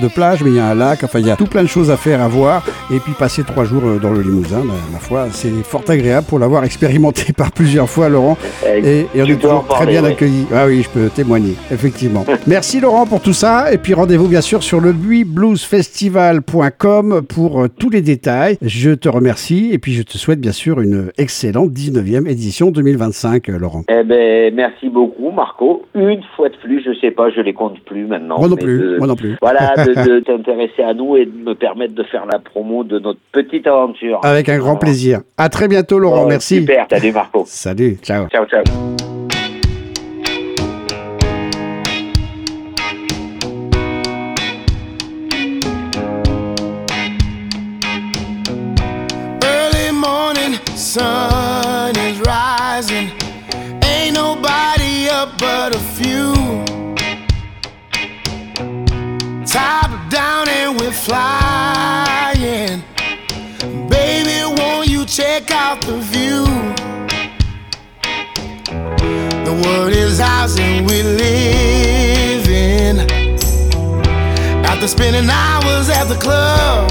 S1: de plage, mais il y a un lac. Enfin, il y a tout plein de choses à faire, à voir. Et puis passer 3 jours dans le Limousin, ma foi, c'est fort agréable pour l'avoir expérimenté par plusieurs fois, Laurent. Et on est toujours très bien accueillis. Ah oui, je peux témoigner, effectivement. Merci Laurent pour tout ça. Et puis rendez-vous bien sûr sur le buibluesfestival.com pour tous les détails. Je te remercie et puis je te souhaite bien sûr une excellente 19e édition 2025, Laurent.
S2: Eh ben, merci beaucoup, Marco. Une fois de plus, je sais pas, je les compte plus maintenant.
S1: Moi non plus.
S2: Voilà, de t'intéresser à nous et de me permettre de faire la promo de notre petite aventure.
S1: Avec un grand plaisir. À très bientôt, Laurent. Merci.
S2: Super. Salut, Marco.
S1: Salut. Ciao.
S2: Ciao, ciao.
S3: Early morning, sun is rising. Ain't nobody up but a few. Top down and we're flying. Baby, won't you check out the view? The world is ours and we live in. After spending hours at the club,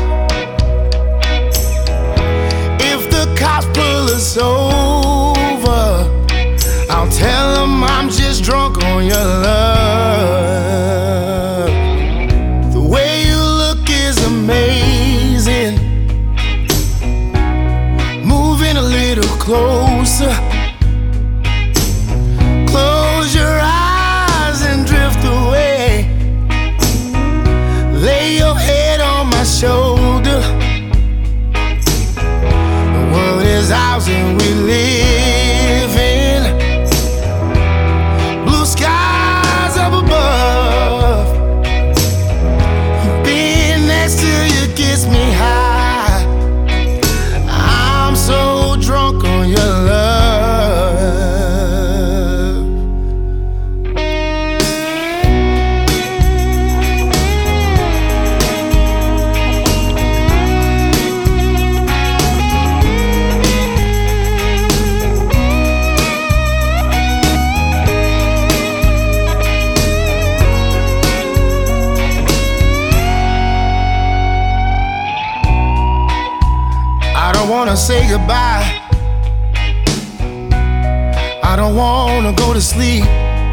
S3: if the cops pull us over, I'll tell them I'm just drunk on your love. The way you look is amazing. Moving a little closer. Close your eyes and drift away. Lay your head on my shoulder. The world is ours and we live in. Blue skies up above. Being next to you gets me high. I'm so drunk on your love. I don't wanna say goodbye. I don't wanna go to sleep.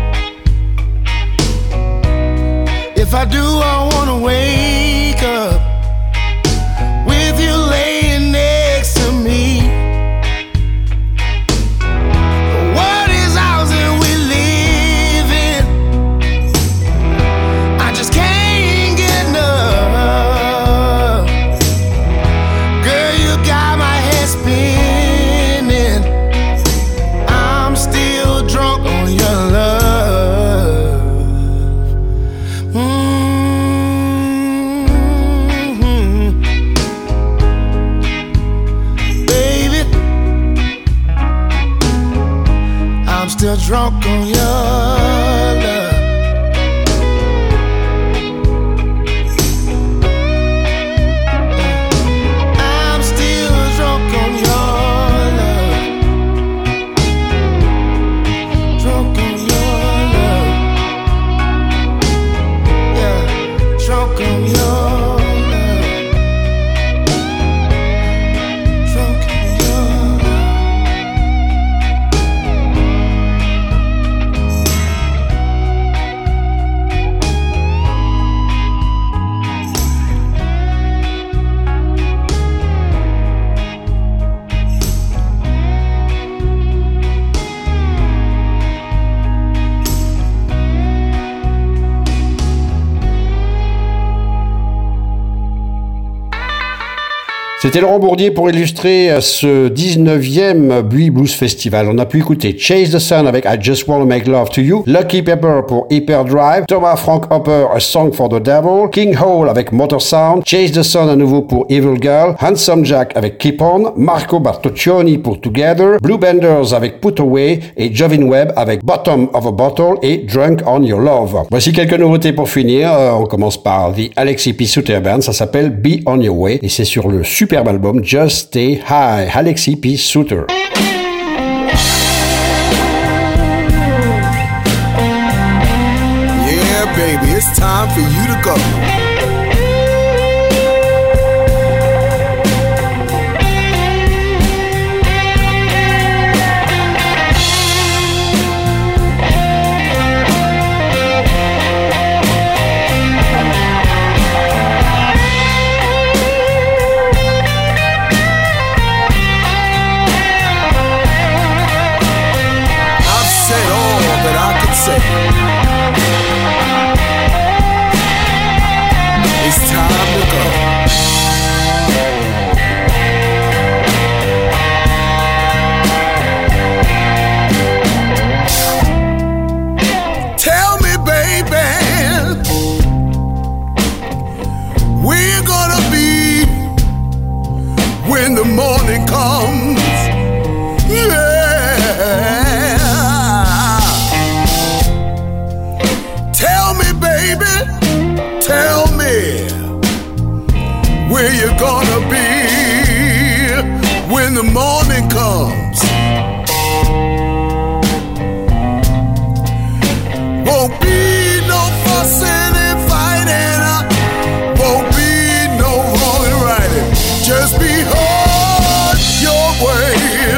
S3: If I do, I wanna wake up with you laying next to me. The world is ours and we live in. I just can't get enough. Girl, you got my head spinning. I'm still drunk on your love. Baby, I'm still drunk on your love. I'm still drunk on your love. Drunk on your love. Yeah, drunk on your love. Drunk on your love.
S1: C'était Laurent Bourdier pour illustrer ce 19e Buis Blues Festival. On a pu écouter Chase the Sun avec I Just Wanna Make Love to You, Lucky Pepper pour Hyperdrive, Thomas Frank Hopper, A Song for the Devil, King Hole avec Motor Sound, Chase the Sun à nouveau pour Evil Girl, Handsome Jack avec Keep On, Marco Bartoccioni pour Together, Blue Benders avec Put Away et Jovin Webb avec Bottom of a Bottle et Drunk on Your Love. Voici quelques nouveautés pour finir. On commence par The Alexis P. Suter Band, ça s'appelle Be On Your Way et c'est sur le superbe album Just Stay High, Alexis P. Suter.
S4: Yeah, baby, it's time for you to go.
S3: say? It's time to go. Tell me, baby, where you gonna be when the morning comes? Yeah. Tell me, baby, tell me where you gonna be when the morning comes. Won't be no fussing and fighting, won't be no wrong and righting. Just be hard your way.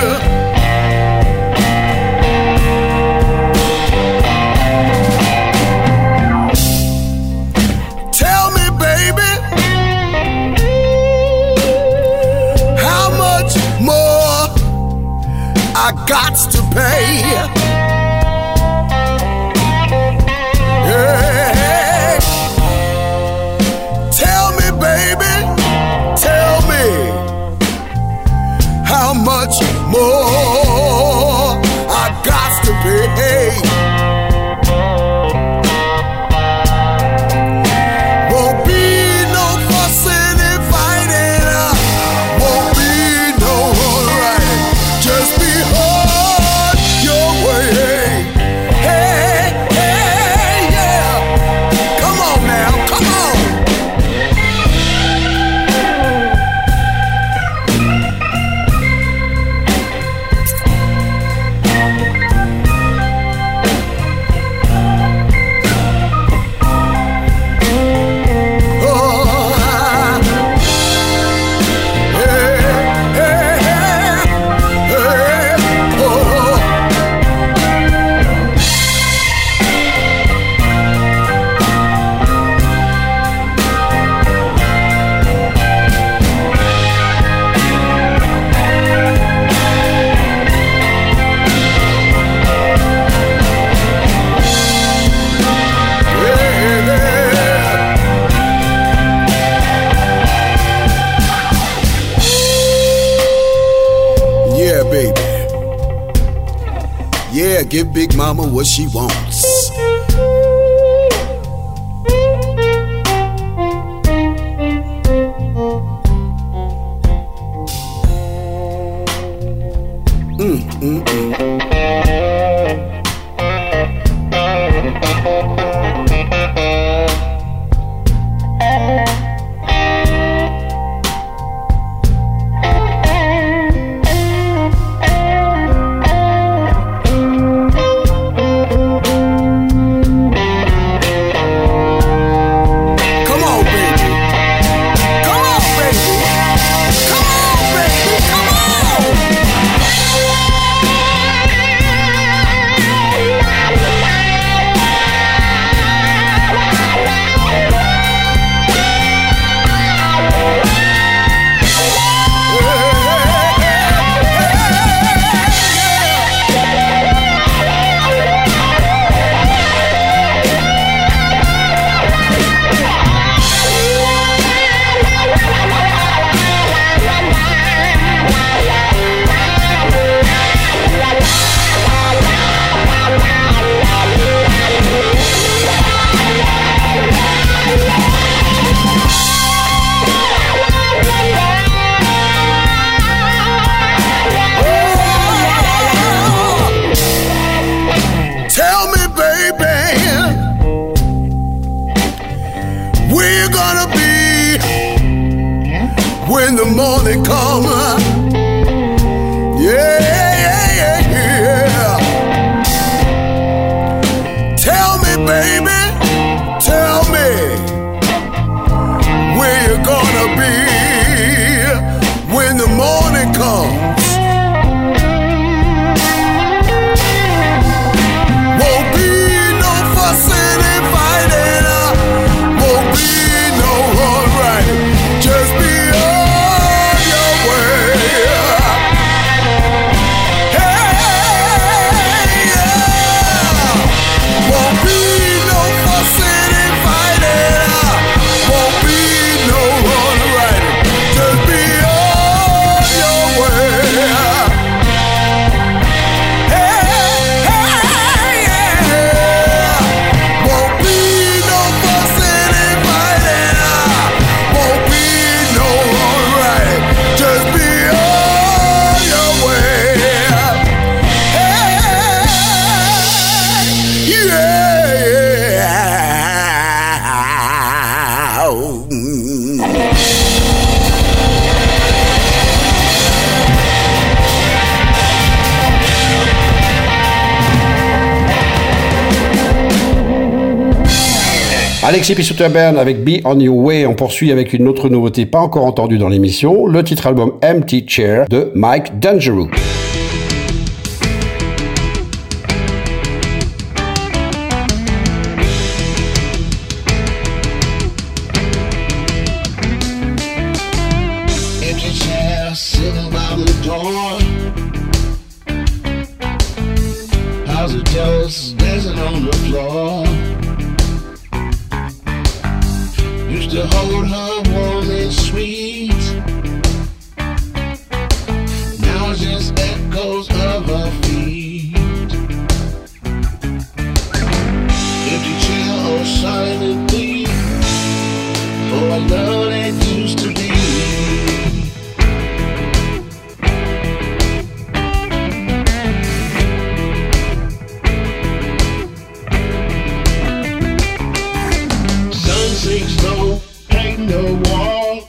S3: Tell me, baby, how much more I got to pay? Hey, tell me, baby, tell me how much more I got to pay. Won't be no fussing and fighting, won't be no right. Just be hard your way. Hey, hey, yeah. Come on now, come on. Yeah, baby. Yeah, give Big Mama what she wants.
S1: Alexis Pissouter Band avec Be On Your Way. On poursuit avec une autre nouveauté pas encore entendue dans l'émission, le titre album Empty Chair de Mike Dangerous.
S4: Empty chair sitting by the door. How's it just dancing on the floor? Used to hold her warm and sweet. Now it's just echoes of her feet. Empty chair or silent thief. Oh, I love that used to be. Sun sinks low, ain't no wall.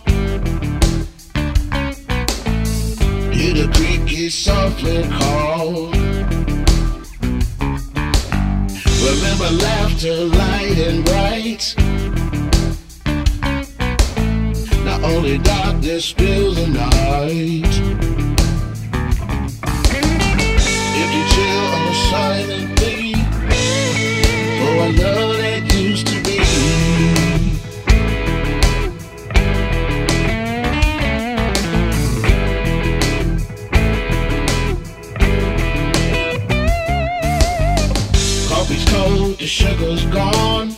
S4: Hear the cricket softly call. Remember laughter light and bright. Not only darkness spills the night. Empty chair or silent thief. Oh, I love that used to be. Coffee's cold, the sugar's gone.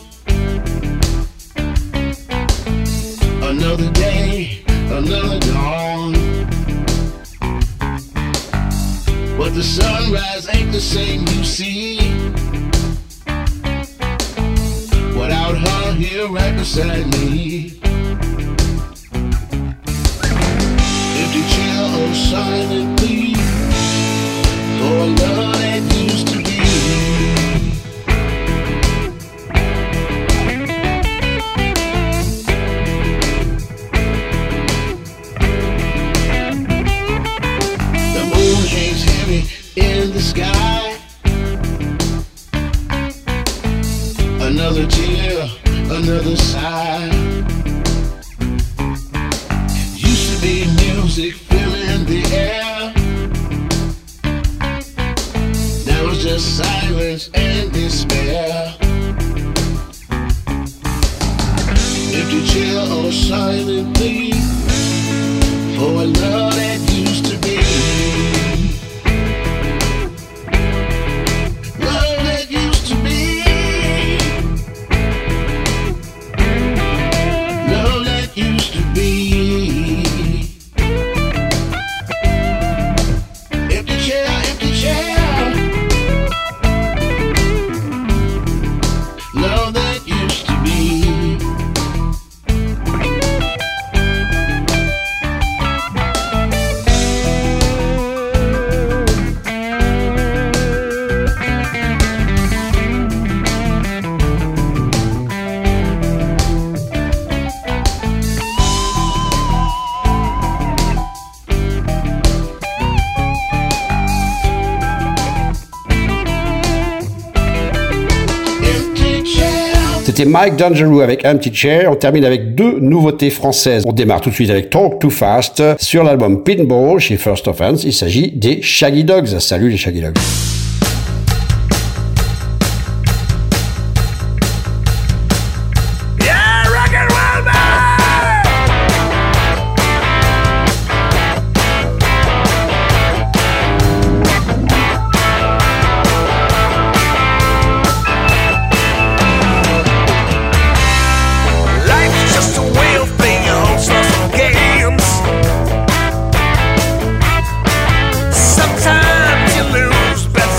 S4: Another day, another dawn. But the sunrise ain't the same, you see. Without her here right beside me. Empty chair or silent thief. Oh, I love that used to be. In the sky, another tear, another sigh. Used to be music filling the air. Now it's just silence and despair. Empty chair or silent thief. Oh, I love that used to be.
S1: C'était Mike Dangerous avec Empty Chair. On termine avec deux nouveautés françaises. On démarre tout de suite avec Talk Too Fast sur l'album Pinball chez First Offense. Il s'agit des Shaggy Dogs. Salut les Shaggy Dogs.
S5: Sometimes you lose, but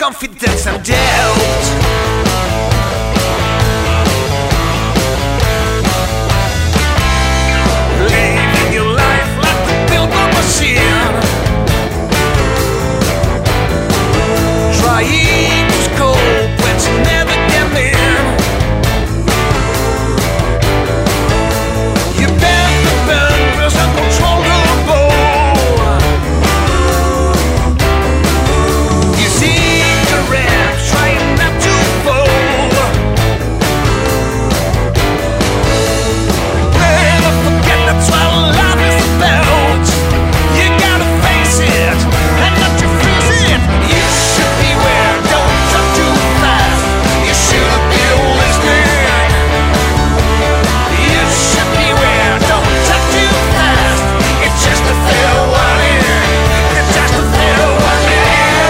S5: confidence and doubt. Living your life like a billboard machine, trying to cope when you never get in. You bend the bumpers and control the bow. You see the ramp trying not to fall. Never forget that's what love is about. You gotta face it and not to freeze it. You should beware, don't talk too fast. You should be listening. You should beware, don't talk too fast. It's just a fair warning. It's just a fair warning.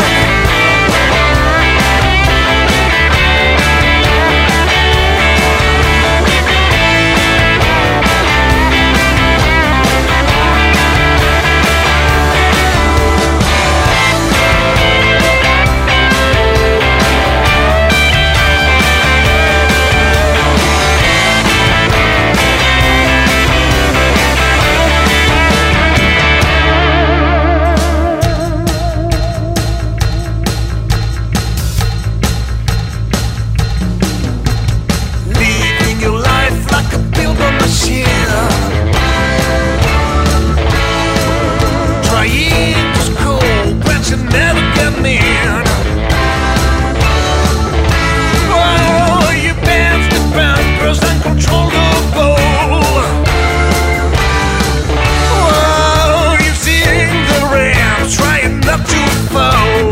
S5: Living your life like a billboard machine, trying to score but you never get in. Oh, you bend the bumpers and control the ball. Oh, you sing the ram trying not to fall.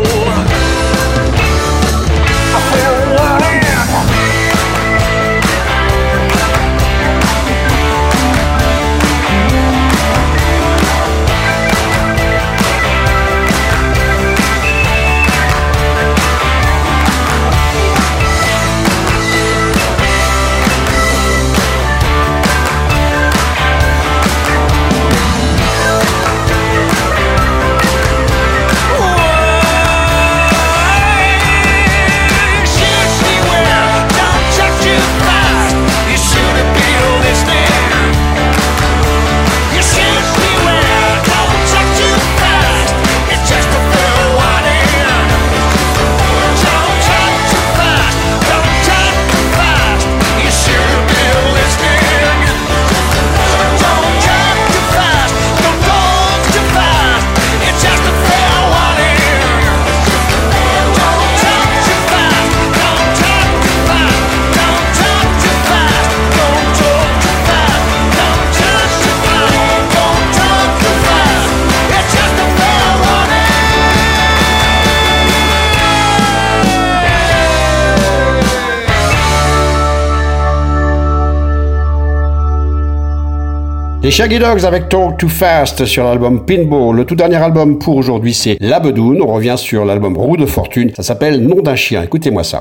S1: Les Shaggy Dogs avec Talk Too Fast sur l'album Pinball. Le tout dernier album pour aujourd'hui, c'est La Bedoune. On revient sur l'album Roue de Fortune. Ça s'appelle Nom d'un chien. Écoutez-moi ça.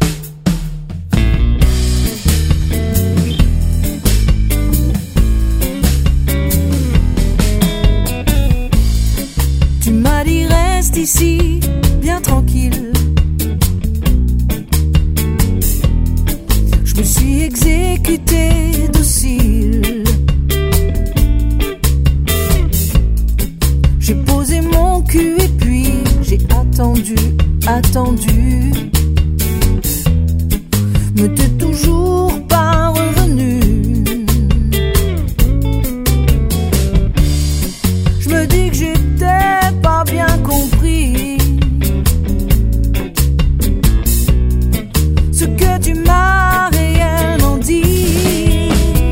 S6: Tu m'as dit reste ici, bien tranquille. Je me suis exécuté docile. J'ai posé mon cul et puis j'ai attendu. Mais t'es toujours pas revenu. Je me dis que j'étais pas bien compris ce que tu m'as réellement dit.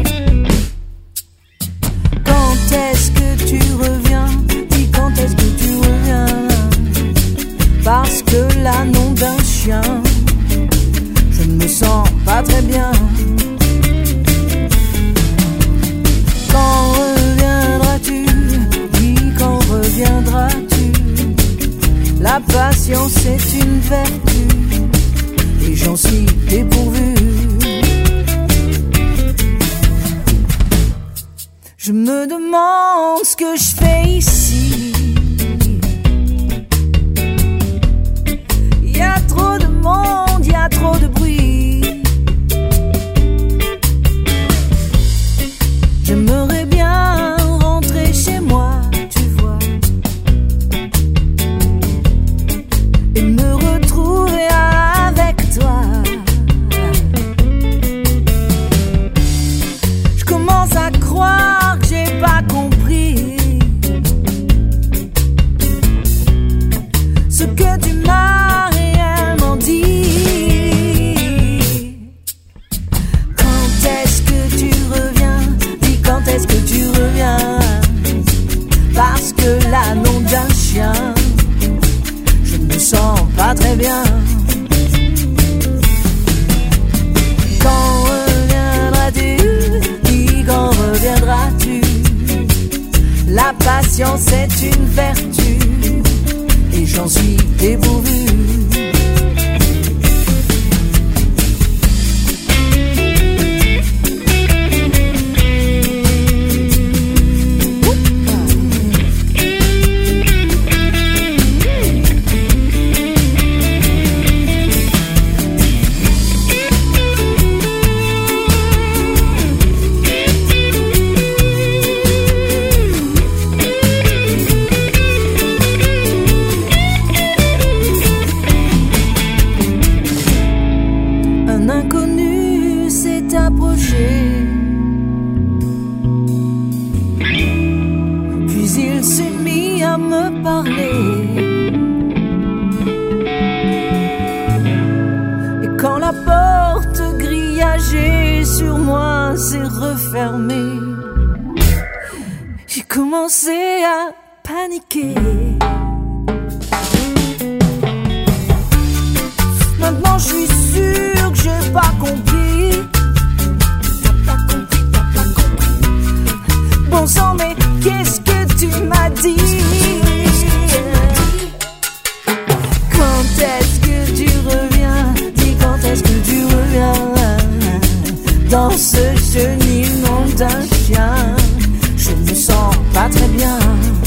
S6: Quand est-ce que tu reviens? Dis quand est-ce que tu reviens? Parce que là, nom d'un chien, je ne me sens pas très bien. Quand reviendras-tu? Dis quand reviendras-tu? La patience est une vertu et j'en suis dépourvu. Je me demande ce que je fais ici. Yeah. a trop de monde, y a trop de bruit. J'aimerais bien rentrer chez moi, tu vois, et me retrouver avec toi. Je commence à croire que j'ai pas compris ce que tu m'as réellement dit. Quand est-ce que tu reviens? Dis quand est-ce que tu reviens? Parce que là, nom d'un chien, je ne me sens pas très bien. Quand reviendras-tu? Dis quand reviendras-tu? La patience est une vertu et j'en suis dépourvu. Un inconnu s'est approché, puis il s'est mis à me parler. Et quand la porte grillagée sur moi s'est refermée, j'ai commencé à paniquer. Maintenant je suis sûre que j'ai pas compris. T'as pas compris. Bon sang, mais qu'est-ce que tu m'as dit? Quand est-ce que tu reviens? Dis quand est-ce que tu reviens? Dans ce chenil nom d'un chien, je me sens pas très bien.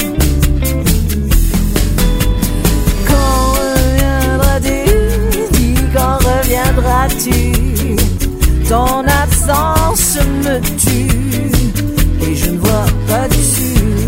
S6: Quand reviendras-tu? Quand reviendras-tu? Ton absence me tue et je ne vois pas d'issue.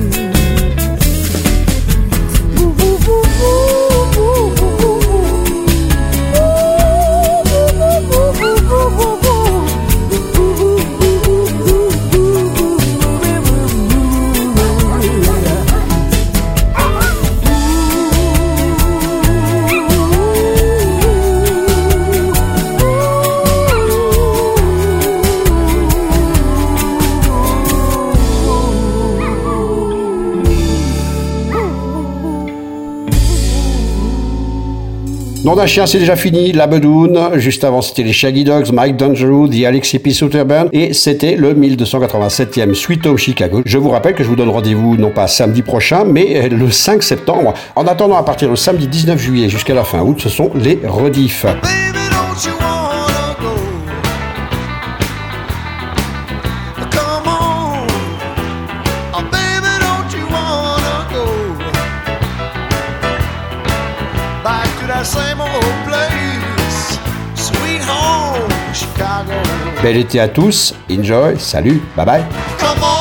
S1: Nom d'un chien, c'est déjà fini, la bedoune. Juste avant, c'était les Shaggy Dogs, Mike Dangerous, The Alexis Pisuter Band, et c'était le 1287e Sweet Home Chicago. Je vous rappelle que je vous donne rendez-vous non pas samedi prochain, mais le 5 septembre. En attendant, à partir du samedi 19 juillet jusqu'à la fin août, ce sont les rediffs.
S3: Baby, don't you wanna go? Come on. Oh, baby, don't you wanna go back to that same old place, sweet home Chicago?
S1: Bel été à tous, enjoy, salut, bye bye.
S3: Come on.